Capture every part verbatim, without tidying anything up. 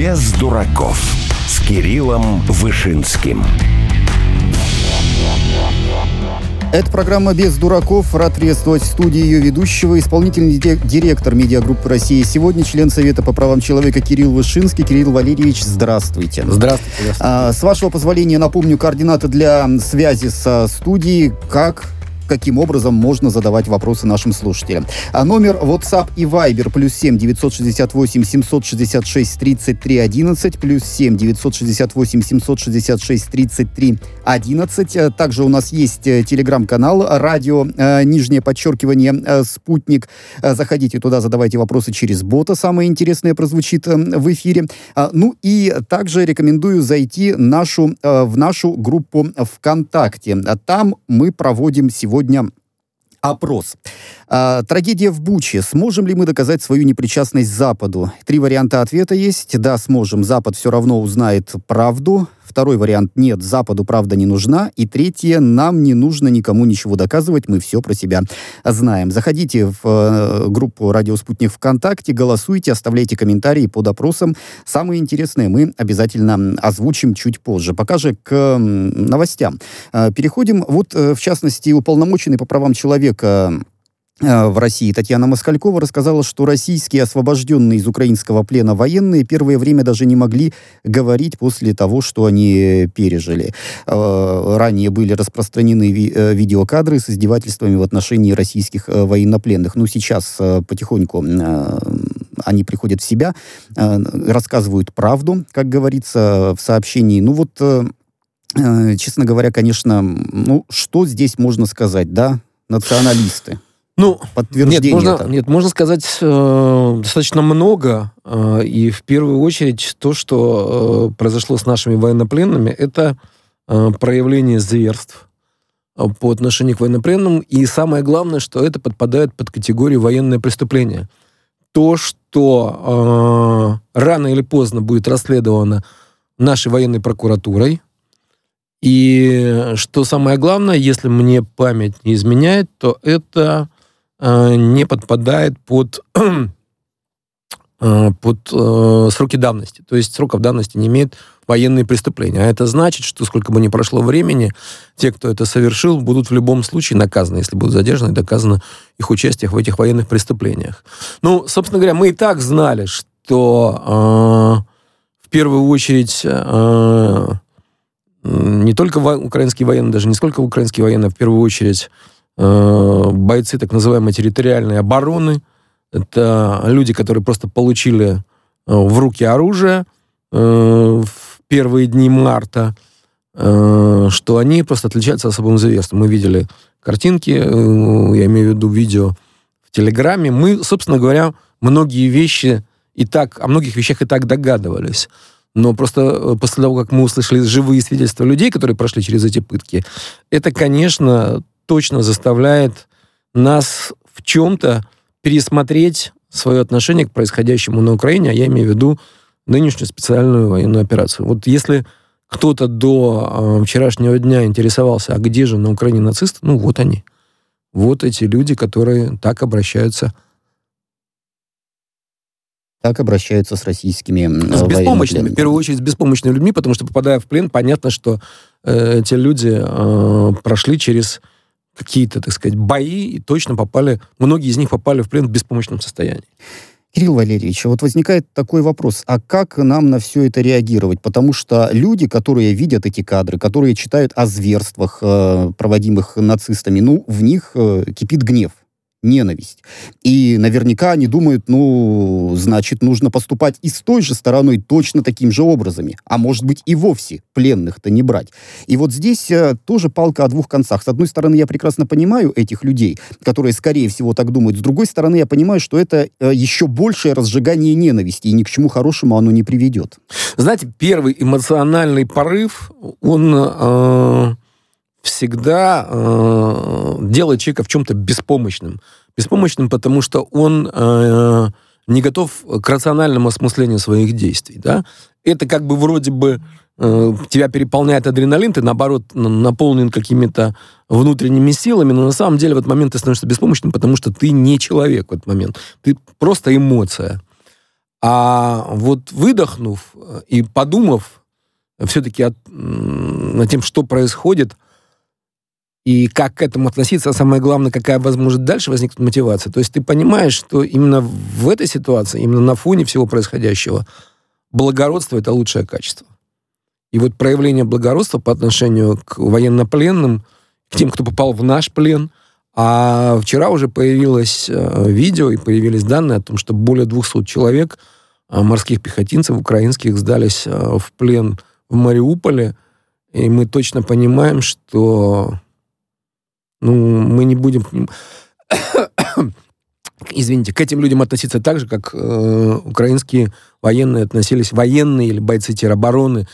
Без дураков с Кириллом Вышинским. Это программа «Без дураков». Рад приветствовать в студии ее ведущего, исполнительный директор медиагруппы «Россия сегодня», член Совета по правам человека Кирилл Вышинский. Кирилл Валерьевич, здравствуйте. Здравствуйте. А, с вашего позволения напомню координаты для связи со студией. Как... каким образом можно задавать вопросы нашим слушателям. А номер WhatsApp и Viber плюс семь девятьсот шестьдесят восемь семьсот шестьдесят шесть тридцать три одиннадцать, плюс семь девятьсот шестьдесят восемь семьсот шестьдесят шесть тридцать три одиннадцать. Также у нас есть телеграм-канал радио, э, нижнее подчеркивание, э, спутник. Заходите туда, задавайте вопросы через бота. Самое интересное прозвучит э, в эфире. А, ну и также рекомендую зайти нашу, э, в нашу группу ВКонтакте. Там мы проводим сегодня Сегодня опрос. А, трагедия в Буче. Сможем ли мы доказать свою непричастность Западу? Три варианта ответа есть. Да, сможем. Запад все равно узнает правду. Второй вариант – нет, Западу правда не нужна. И третье – нам не нужно никому ничего доказывать, мы все про себя знаем. Заходите в э, группу «Радио Спутник» ВКонтакте, голосуйте, оставляйте комментарии под опросом. Самые интересные мы обязательно озвучим чуть позже. Пока же к э, новостям. Э, переходим. Вот, э, в частности, уполномоченный по правам человека в России Татьяна Москалькова рассказала, что российские освобожденные из украинского плена военные первое время даже не могли говорить после того, что они пережили. Ранее были распространены ви- видеокадры с издевательствами в отношении российских военнопленных. Но сейчас потихоньку они приходят в себя, рассказывают правду, как говорится в сообщении. Ну вот, честно говоря, конечно, ну что здесь можно сказать, да, националисты? Ну, нет, можно, нет, можно сказать э, достаточно много, э, и в первую очередь то, что э, произошло с нашими военнопленными, это э, проявление зверств э, по отношению к военнопленным, и самое главное, что это подпадает под категорию военное преступление. То, что э, рано или поздно будет расследовано нашей военной прокуратурой, и что самое главное, если мне память не изменяет, то это не подпадает под, под э, сроки давности. То есть сроков давности не имеет военные преступления. А это значит, что сколько бы ни прошло времени, те, кто это совершил, будут в любом случае наказаны, если будут задержаны и доказано их участие в этих военных преступлениях. Ну, собственно говоря, мы и так знали, что э, в первую очередь э, не только украинские военные, даже не сколько украинские военные, а в первую очередь бойцы так называемой территориальной обороны. Это люди, которые просто получили в руки оружие в первые дни марта, что они просто отличаются особым зверством. Мы видели картинки, я имею в виду видео в Телеграме. Мы, собственно говоря, многие вещи и так, о многих вещах и так догадывались. Но просто после того, как мы услышали живые свидетельства людей, которые прошли через эти пытки, это, конечно, точно заставляет нас в чем-то пересмотреть свое отношение к происходящему на Украине, а я имею в виду нынешнюю специальную военную операцию. Вот если кто-то до э, вчерашнего дня интересовался, а где же на Украине нацисты, ну вот они. Вот эти люди, которые так обращаются. Так обращаются с российскими С беспомощными, в первую очередь с беспомощными людьми, потому что, попадая в плен, понятно, что э, эти люди э, прошли через какие-то, так сказать, бои и точно попали, многие из них попали в плен в беспомощном состоянии. Кирилл Валерьевич, вот возникает такой вопрос, а как нам на все это реагировать? Потому что люди, которые видят эти кадры, которые читают о зверствах, э, проводимых нацистами, ну, в них э, кипит гнев, ненависть. И наверняка они думают, ну, значит, нужно поступать и с той же стороной точно таким же образами. А может быть и вовсе пленных-то не брать. И вот здесь э, тоже палка о двух концах. С одной стороны, я прекрасно понимаю этих людей, которые, скорее всего, так думают. С другой стороны, я понимаю, что это э, еще большее разжигание ненависти, и ни к чему хорошему оно не приведет. Знаете, первый эмоциональный порыв, он... Э... всегда э, делает человека в чем-то беспомощным. Беспомощным, потому что он э, не готов к рациональному осмыслению своих действий. Да? Это как бы вроде бы э, тебя переполняет адреналин, ты, наоборот, наполнен какими-то внутренними силами, но на самом деле в этот момент ты становишься беспомощным, потому что ты не человек в этот момент. Ты просто эмоция. А вот выдохнув и подумав все-таки от, над тем, что происходит, и как к этому относиться, а самое главное, какая, возможно, дальше возникнет мотивация. То есть ты понимаешь, что именно в этой ситуации, именно на фоне всего происходящего, благородство — это лучшее качество. И вот проявление благородства по отношению к военнопленным, к тем, кто попал в наш плен. А вчера уже появилось видео и появились данные о том, что более двухсот человек, морских пехотинцев украинских, сдались в плен в Мариуполе. И мы точно понимаем, что ну, мы не будем к ним, извините, к этим людям относиться так же, как э, украинские военные относились, военные или бойцы теробороны.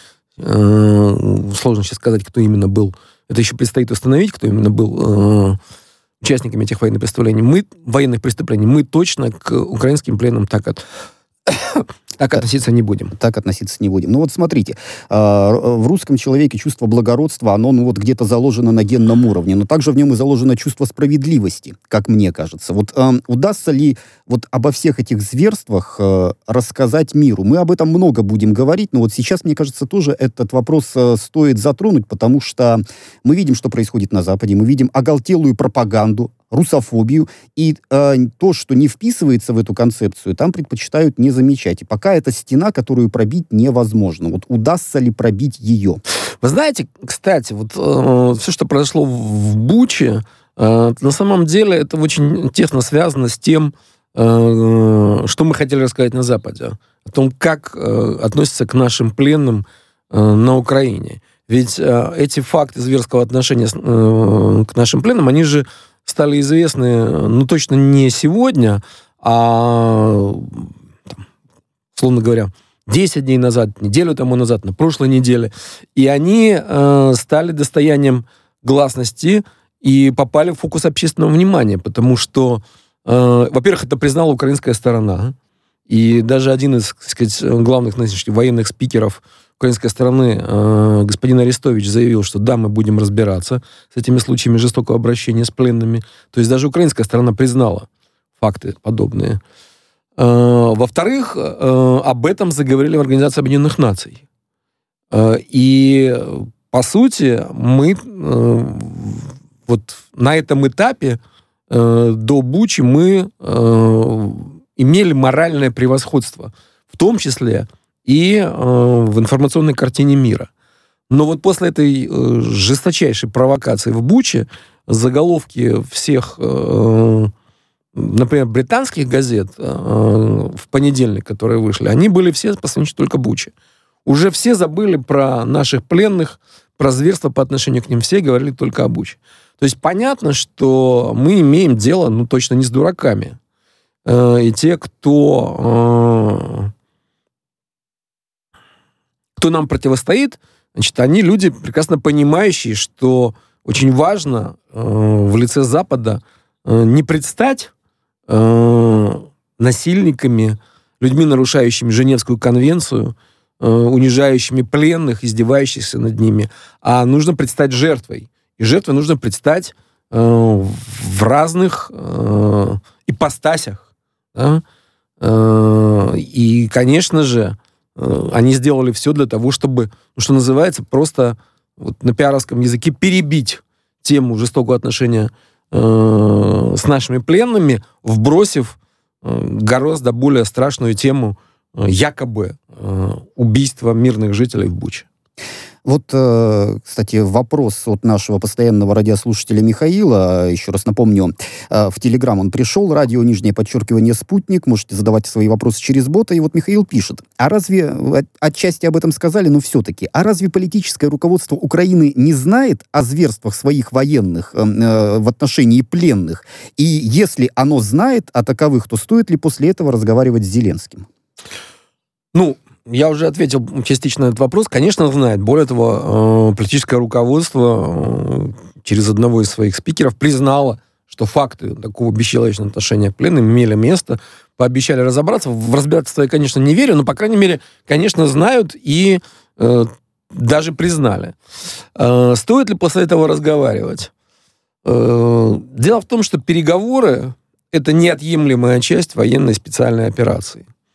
Э, сложно сейчас сказать, кто именно был. Это еще предстоит установить, кто именно был э, участниками этих военных преступлений. Мы, военных преступлений, мы точно к украинским пленным так от... Так относиться не будем. Так относиться не будем. Ну вот смотрите, в русском человеке чувство благородства, оно ну вот где-то заложено на генном уровне, но также в нем и заложено чувство справедливости, как мне кажется. Вот э, удастся ли вот обо всех этих зверствах э, рассказать миру? Мы об этом много будем говорить, но вот сейчас, мне кажется, тоже этот вопрос э, стоит затронуть, потому что мы видим, что происходит на Западе, мы видим оголтелую пропаганду, русофобию, и э, то, что не вписывается в эту концепцию, там предпочитают не замечать. И пока это стена, которую пробить невозможно. Вот удастся ли пробить ее? Вы знаете, кстати, вот э, все, что произошло в, в Буче, э, на самом деле это очень тесно связано с тем, э, что мы хотели рассказать на Западе. О том, как э, относятся к нашим пленным э, на Украине. Ведь э, эти факты зверского отношения э, к нашим пленным, они же стали известны, ну, точно не сегодня, а, там, условно говоря, десять дней назад, неделю тому назад, на прошлой неделе. И они э, стали достоянием гласности и попали в фокус общественного внимания, потому что, э, во-первых, это признала украинская сторона, и даже один из, так сказать, главных нынешних военных спикеров украинской стороны, э, господин Арестович, заявил, что да, мы будем разбираться с этими случаями жестокого обращения с пленными. То есть даже украинская сторона признала факты подобные. Э, во-вторых, э, об этом заговорили в Организации Объединенных Наций. Э, и, по сути, мы э, вот на этом этапе э, до Бучи мы э, имели моральное превосходство, в том числе и э, в информационной картине мира. Но вот после этой э, жесточайшей провокации в Буче заголовки всех, э, например, британских газет э, в понедельник, которые вышли, они были все посвящены только Буче. Уже все забыли про наших пленных, про зверство по отношению к ним. Все говорили только о Буче. То есть понятно, что мы имеем дело, ну, точно не с дураками. Э, и те, кто... Э, кто нам противостоит, значит, они люди, прекрасно понимающие, что очень важно э, в лице Запада э, не предстать э, насильниками, людьми, нарушающими Женевскую конвенцию, э, унижающими пленных, издевающихся над ними, а нужно предстать жертвой. И жертвой нужно предстать э, в разных э, ипостасях. Да? Э, и, конечно же, они сделали все для того, чтобы, ну, что называется, просто вот на пиаровском языке перебить тему жестокого отношения э, с нашими пленными, вбросив э, гораздо более страшную тему э, якобы э, убийства мирных жителей в Буче. Вот, кстати, вопрос от нашего постоянного радиослушателя Михаила. Еще раз напомню, в Телеграм он пришел, радио, нижнее подчеркивание, «Спутник». Можете задавать свои вопросы через бота. И вот Михаил пишет. А разве, отчасти об этом сказали, но все-таки, а разве политическое руководство Украины не знает о зверствах своих военных э, в отношении пленных? И если оно знает о таковых, то стоит ли после этого разговаривать с Зеленским? Ну, я уже ответил частично на этот вопрос. Конечно, знает. Более того, политическое руководство через одного из своих спикеров признало, что факты такого бесчеловечного отношения к пленным имели место. Пообещали разобраться. В разбирательство я, конечно, не верю, но, по крайней мере, конечно, знают и э, даже признали. Э, стоит ли после этого разговаривать? Э, дело в том, что переговоры — это неотъемлемая часть военной специальной операции.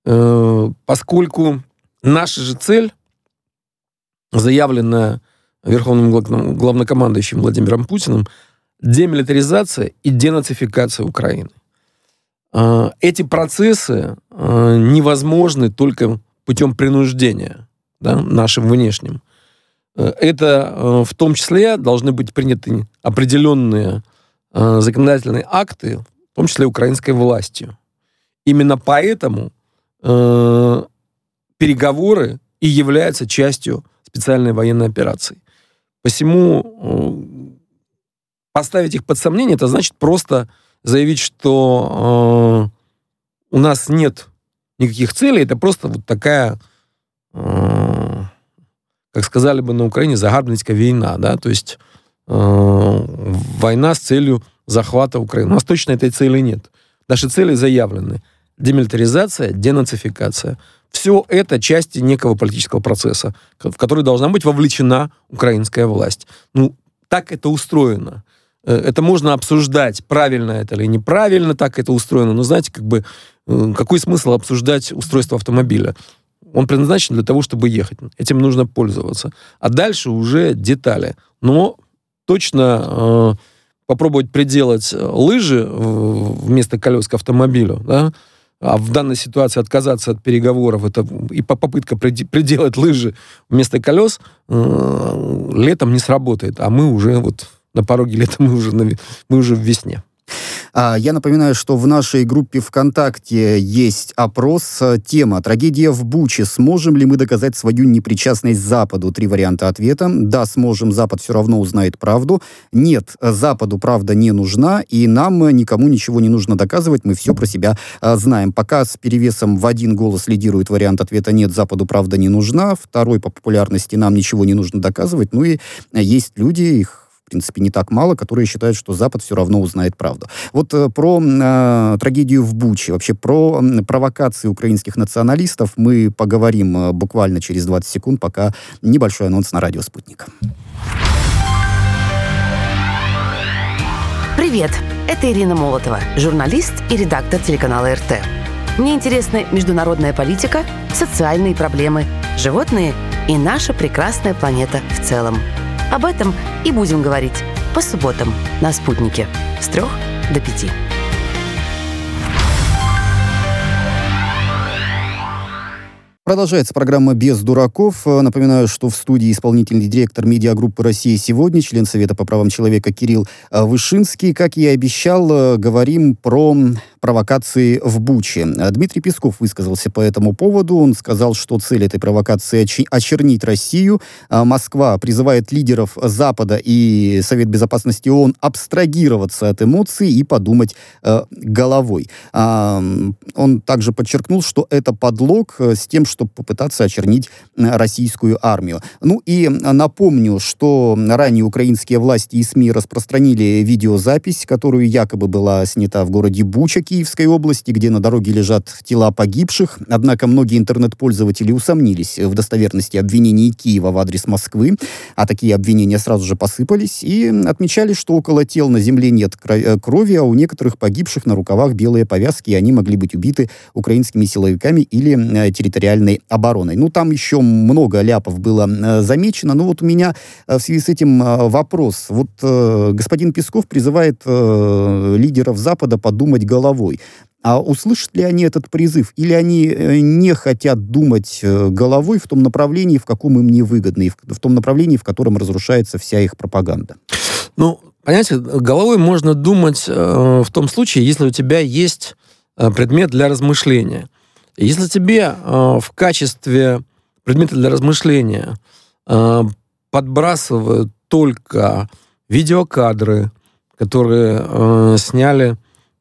поскольку наша же цель, заявленная Верховным главнокомандующим Владимиром Путиным, демилитаризация и денацификация Украины. Эти процессы невозможны только путем принуждения, да, нашим внешним. Это в том числе должны быть приняты определенные законодательные акты, в том числе украинской властью. Именно поэтому переговоры и являются частью специальной военной операции. Посему поставить их под сомнение, это значит просто заявить, что э, у нас нет никаких целей, это просто вот такая, э, как сказали бы на Украине, загарбницкая война, да, то есть э, война с целью захвата Украины. У нас точно этой цели нет. Наши цели заявлены. Демилитаризация, денацификация. Все это части некого политического процесса, в который должна быть вовлечена украинская власть. Ну, так это устроено. Это можно обсуждать, правильно это или неправильно так это устроено, но знаете, как бы, какой смысл обсуждать устройство автомобиля? Он предназначен для того, чтобы ехать. Этим нужно пользоваться. А дальше уже детали. Но точно э, попробовать приделать лыжи вместо колес к автомобилю, да, а в данной ситуации отказаться от переговоров, это и попытка приделать лыжи вместо колес э, летом не сработает, а мы уже вот на пороге лета, мы уже, на, мы уже в весне. Я напоминаю, что в нашей группе ВКонтакте есть опрос. Тема «Трагедия в Буче. Сможем ли мы доказать свою непричастность Западу?» Три варианта ответа. Да, сможем, Запад все равно узнает правду. Нет, Западу правда не нужна, и нам никому ничего не нужно доказывать, мы все про себя знаем. Пока с перевесом в один голос лидирует вариант ответа «Нет, Западу правда не нужна». Второй по популярности «Нам ничего не нужно доказывать». Ну и есть люди, их в принципе, не так мало, которые считают, что Запад все равно узнает правду. Вот э, про э, трагедию в Буче, вообще про э, провокации украинских националистов мы поговорим э, буквально через двадцать секунд, пока небольшой анонс на радио «Спутник». Привет, это Ирина Молотова, журналист и редактор телеканала эр тэ. Мне интересны международная политика, социальные проблемы, животные и наша прекрасная планета в целом. Об этом и будем говорить по субботам на «Спутнике» с трех до пяти. Продолжается программа «Без дураков». Напоминаю, что в студии исполнительный директор медиагруппы «Россия сегодня», член Совета по правам человека Кирилл Вышинский. Как я и обещал, говорим про провокации в Буче. Дмитрий Песков высказался по этому поводу. Он сказал, что цель этой провокации – очернить Россию. Москва призывает лидеров Запада и Совет Безопасности ООН абстрагироваться от эмоций и подумать э, головой. А, он также подчеркнул, что это подлог с тем, чтобы попытаться очернить российскую армию. Ну и напомню, что ранее украинские власти и СМИ распространили видеозапись, которую якобы была снята в городе Буча Киевской области, где на дороге лежат тела погибших. Однако многие интернет-пользователи усомнились в достоверности обвинений Киева в адрес Москвы, а такие обвинения сразу же посыпались, и отмечали, что около тел на земле нет крови, а у некоторых погибших на рукавах белые повязки, и они могли быть убиты украинскими силовиками или территориальной обороной. Ну, там еще много ляпов было замечено, но вот у меня в связи с этим вопрос. Вот э, господин Песков призывает э, лидеров Запада подумать головой. А услышат ли они этот призыв? Или они не хотят думать головой в том направлении, в каком им невыгодно, и в, в том направлении, в котором разрушается вся их пропаганда? Ну, понимаете, головой можно думать э, в том случае, если у тебя есть э, предмет для размышления. Если тебе э, в качестве предмета для размышления э, подбрасывают только видеокадры, которые э, сняли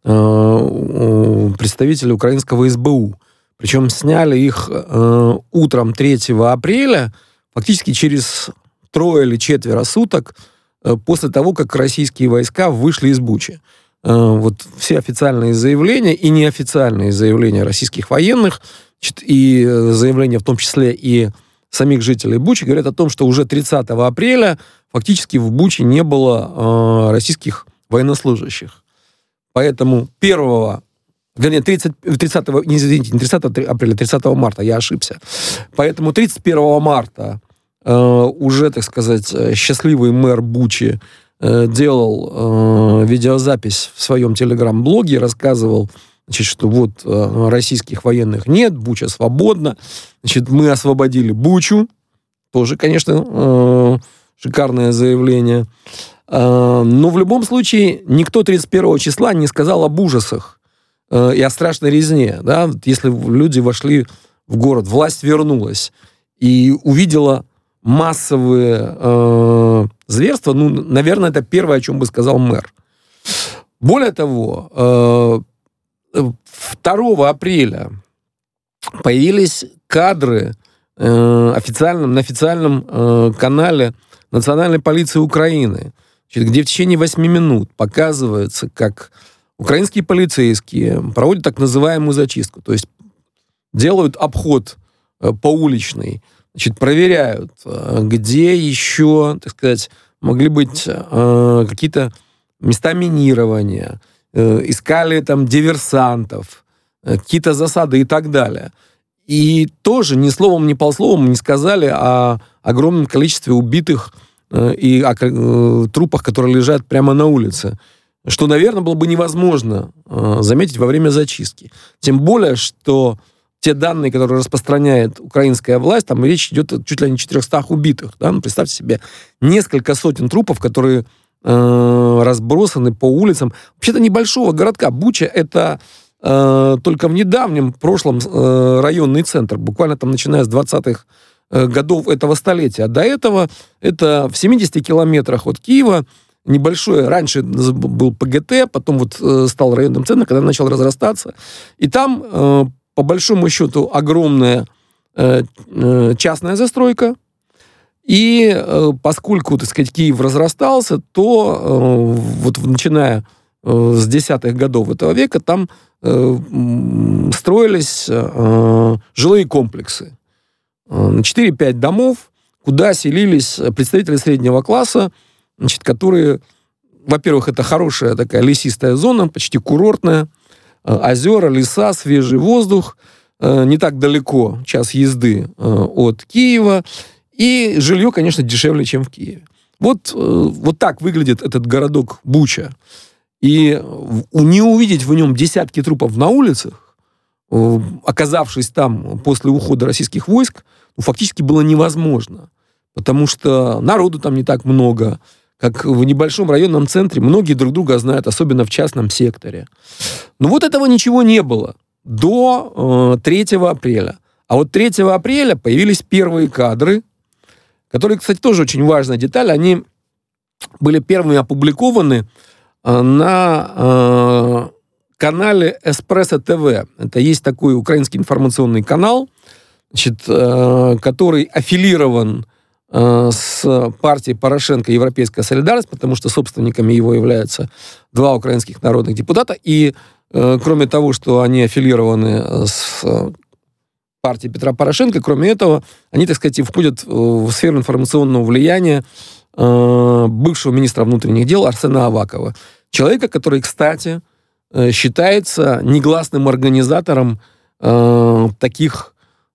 представители украинского эс бэ у. Причем сняли их э, утром третьего апреля, фактически через трое или четверо суток э, после того, как российские войска вышли из Бучи. Э, вот все официальные заявления и неофициальные заявления российских военных, и заявления в том числе и самих жителей Бучи, говорят о том, что уже тридцатого апреля фактически в Буче не было э, российских военнослужащих. Поэтому первого Вернее, тридцатого, не, извините, не тридцатого апреля, тридцатого марта, я ошибся. Поэтому тридцать первого марта э, уже, так сказать, счастливый мэр Бучи э, делал э, видеозапись в своем телеграм-блоге, рассказывал, значит, что вот э, российских военных нет, Буча свободна, значит, мы освободили Бучу. Тоже, конечно, э, шикарное заявление. Э, но в любом случае никто тридцать первого числа не сказал об ужасах и о страшной резне, да, если люди вошли в город, власть вернулась и увидела массовые э, зверства, ну, наверное, это первое, о чем бы сказал мэр. Более того, э, второго апреля появились кадры э, официальном, на официальном э, канале Национальной полиции Украины, где в течение восьми минут показывается, как украинские полицейские проводят так называемую зачистку, то есть делают обход э, поуличный, значит, проверяют, э, где еще, так сказать, могли быть э, какие-то места минирования, э, искали там диверсантов, э, какие-то засады и так далее. И тоже ни словом, ни полсловом не сказали о огромном количестве убитых э, и о э, трупах, которые лежат прямо на улице, что, наверное, было бы невозможно э, заметить во время зачистки. Тем более, что те данные, которые распространяет украинская власть, там речь идет чуть ли не о четырехстах убитых. Да? Ну, представьте себе, несколько сотен трупов, которые э, разбросаны по улицам. Вообще-то небольшого городка. Буча — это э, только в недавнем прошлом э, районный центр, буквально там начиная с двадцатых э, годов этого столетия. А до этого это в семидесяти километрах от Киева, небольшое, раньше был ПГТ, потом вот э, стал районным центром, когда начал разрастаться. И там, э, по большому счету, огромная э, э, частная застройка. И э, поскольку, так сказать, Киев разрастался, то э, вот начиная э, с десятых годов этого века там э, строились э, жилые комплексы. Э, четыре-пять домов, куда селились представители среднего класса, значит, которые, во-первых, это хорошая такая лесистая зона, почти курортная, озера, леса, свежий воздух, не так далеко, час езды от Киева, и жилье, конечно, дешевле, чем в Киеве. Вот, вот так выглядит этот городок Буча. И не увидеть в нем десятки трупов на улицах, оказавшись там после ухода российских войск, ну, фактически было невозможно. Потому что народу там не так много, как в небольшом районном центре. Многие друг друга знают, особенно в частном секторе. Но вот этого ничего не было до э, третьего апреля. А вот третьего апреля появились первые кадры, которые, кстати, тоже очень важная деталь. Они были первыми опубликованы э, на э, канале Эспрессо ТВ. Это есть такой украинский информационный канал, значит, э, который аффилирован с партией Порошенко «Европейская солидарность», потому что собственниками его являются два украинских народных депутата. И э, кроме того, что они аффилированы с партией Петра Порошенко, кроме этого, они, так сказать, входят в сферу информационного влияния э, бывшего министра внутренних дел Арсена Авакова. Человека, который, кстати, э, считается негласным организатором э, таких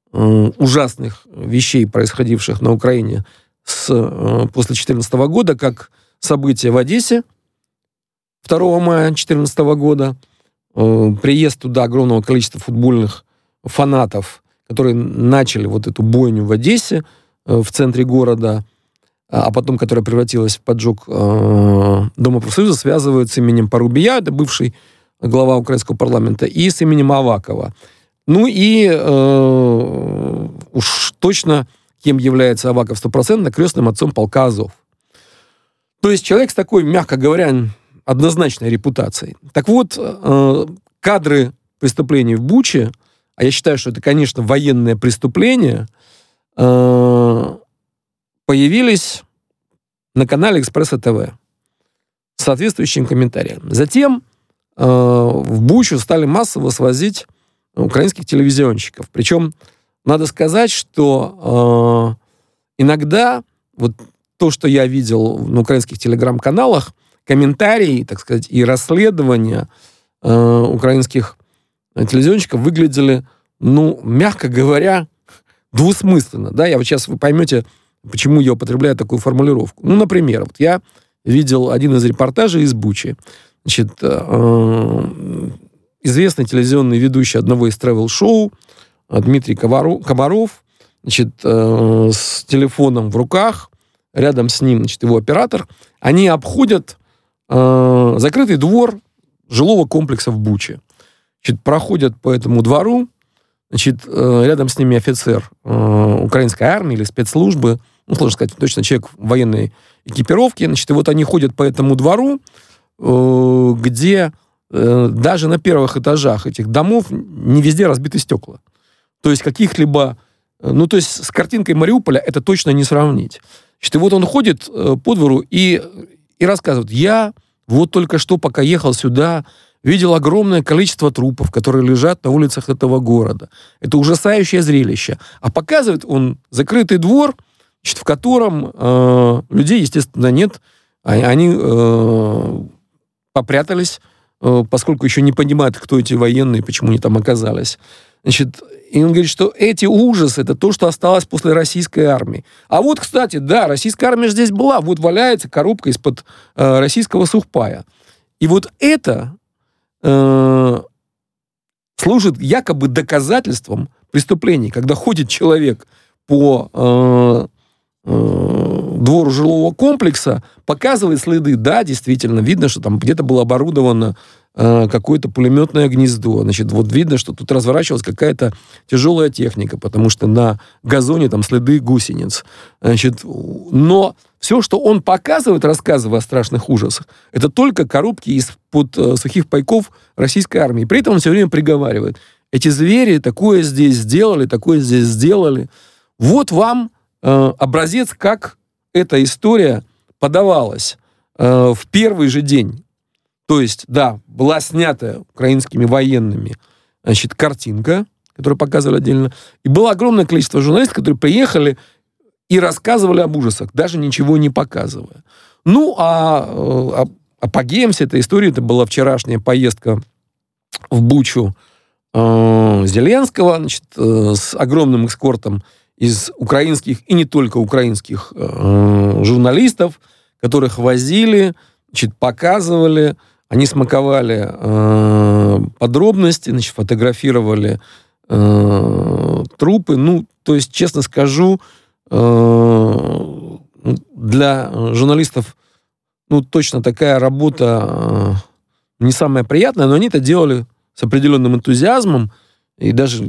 ужасных вещей, происходивших на Украине с, после две тысячи четырнадцатого года, как события в Одессе второго мая две тысячи четырнадцатого года, приезд туда огромного количества футбольных фанатов, которые начали вот эту бойню в Одессе, в центре города, а потом, которая превратилась в поджог Дома профсоюза, связывают с именем Парубия, это бывший глава украинского парламента, и с именем Авакова. Ну и э, уж точно кем является Аваков стопроцентно, крестным отцом полка Азов. То есть человек с такой, мягко говоря, однозначной репутацией. Так вот, э, кадры преступлений в Буче, а я считаю, что это, конечно, военное преступление, э, появились на канале Эспрессо ТВ с соответствующим комментарием. Затем э, в Бучу стали массово свозить украинских телевизионщиков. Причем надо сказать, что э, иногда вот то, что я видел на украинских телеграм-каналах, комментарии, так сказать, и расследования э, украинских телевизионщиков выглядели, ну, мягко говоря, двусмысленно. Да? Я вот сейчас вы поймете, почему я употребляю такую формулировку. Ну, например, вот я видел один из репортажей из Бучи. Значит, э, известный телевизионный ведущий одного из тревел-шоу Дмитрий Комаров, значит, э, с телефоном в руках, рядом с ним, значит, его оператор, они обходят э, закрытый двор жилого комплекса в Буче. Значит, проходят по этому двору, значит, э, рядом с ними офицер э, украинской армии или спецслужбы, ну, сложно сказать, точно человек в военной экипировке, значит, и вот они ходят по этому двору, э, где э, даже на первых этажах этих домов не везде разбиты стекла. То есть каких-либо... Ну, то есть с картинкой Мариуполя это точно не сравнить. Значит, и вот он ходит э, по двору и, и рассказывает, я вот только что, пока ехал сюда, видел огромное количество трупов, которые лежат на улицах этого города. Это ужасающее зрелище. А показывает он закрытый двор, значит, в котором э, людей, естественно, нет. Они э, попрятались, э, поскольку еще не понимают, кто эти военные, почему они там оказались. Значит, и он говорит, что эти ужасы — это то, что осталось после российской армии. А вот, кстати, да, российская армия здесь была. Вот валяется коробка из-под э, российского сухпая. И вот это э, служит якобы доказательством преступлений. Когда ходит человек по э, э, двору жилого комплекса, показывает следы. Да, действительно, видно, что там где-то было оборудовано какое-то пулеметное гнездо. Значит, вот видно, что тут разворачивалась какая-то тяжелая техника, потому что на газоне там следы гусениц. Значит, но все, что он показывает, рассказывая о страшных ужасах, это только коробки из-под э, сухих пайков российской армии. При этом он все время приговаривает. Эти звери такое здесь сделали, такое здесь сделали. Вот вам э, образец, как эта история подавалась э, в первый же день. То есть, да, была снята украинскими военными, значит, картинка, которую показывали отдельно, и было огромное количество журналистов, которые приехали и рассказывали об ужасах, даже ничего не показывая. Ну, а, а апогеем всей этой истории это была вчерашняя поездка в Бучу э, Зеленского, значит, э, с огромным эскортом из украинских и не только украинских э, журналистов, которых возили, значит, показывали. Они смаковали э, подробности, значит, фотографировали э, трупы. Ну, то есть, честно скажу, э, для журналистов, ну, точно такая работа э, не самая приятная, но они это делали с определенным энтузиазмом и даже,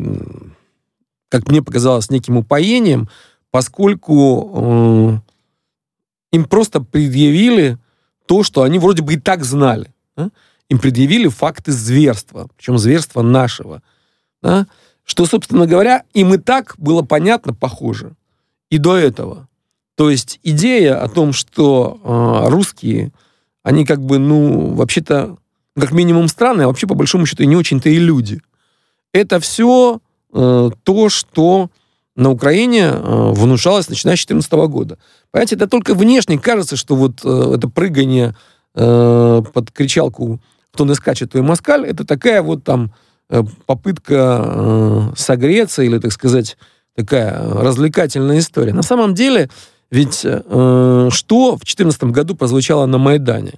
как мне показалось, с неким упоением, поскольку э, им просто предъявили то, что они вроде бы и так знали. Им предъявили факты зверства, причем зверства нашего. Да? Что, собственно говоря, им и так было понятно, похоже, и до этого. То есть идея о том, что э, русские, они как бы, ну, вообще-то, как минимум странные, а вообще, по большому счету, и не очень-то и люди. Это все э, то, что на Украине э, внушалось, начиная с две тысячи четырнадцатого года. Понимаете, это только внешне кажется, что вот э, это прыгание э, под кричалку «Кто не скачет, то и москаль» — это такая вот там э, попытка э, согреться или, так сказать, такая развлекательная история. На самом деле, ведь э, что в две тысячи четырнадцатом году прозвучало на Майдане?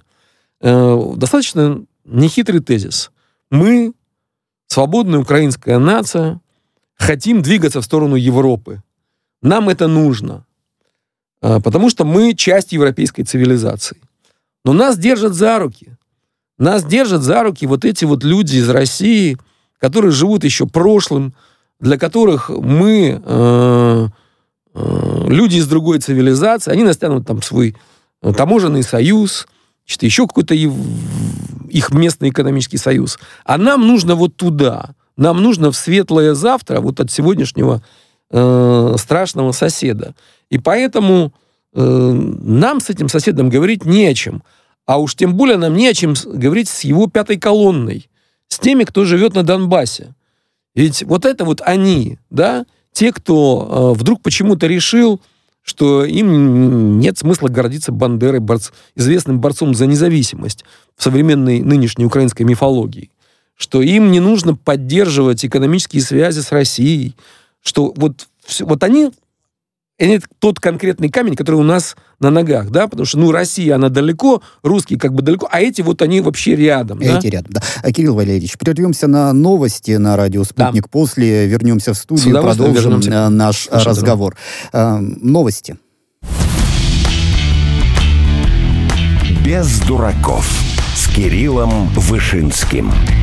Э, достаточно нехитрый тезис. Мы, свободная украинская нация, хотим двигаться в сторону Европы. Нам это нужно. Э, потому что мы часть европейской цивилизации. Но нас держат за руки. Нас держат за руки вот эти вот люди из России, которые живут еще прошлым, для которых мы, э, э, люди из другой цивилизации, они нас тянут там свой таможенный союз, значит, еще какой-то их местный экономический союз. А нам нужно вот туда. Нам нужно в светлое завтра вот от сегодняшнего э, страшного соседа. И поэтому э, нам с этим соседом говорить не о чем. А уж тем более нам не о чем говорить с его пятой колонной, с теми, кто живет на Донбассе. Ведь вот это вот они, да, те, кто э, вдруг почему-то решил, что им нет смысла гордиться Бандерой, борц, известным борцом за независимость в современной нынешней украинской мифологии. что им не нужно поддерживать экономические связи с Россией, что вот, вот они, они тот конкретный камень, который у нас на ногах, да, потому что, ну, Россия, она далеко, русские как бы далеко, а эти вот они вообще рядом, да? Эти рядом, да. А, Кирилл Валерьевич, прервемся на новости на радио «Спутник», да. После вернемся в студию, продолжим наш разговор. А, новости. Без дураков с Кириллом Вышинским.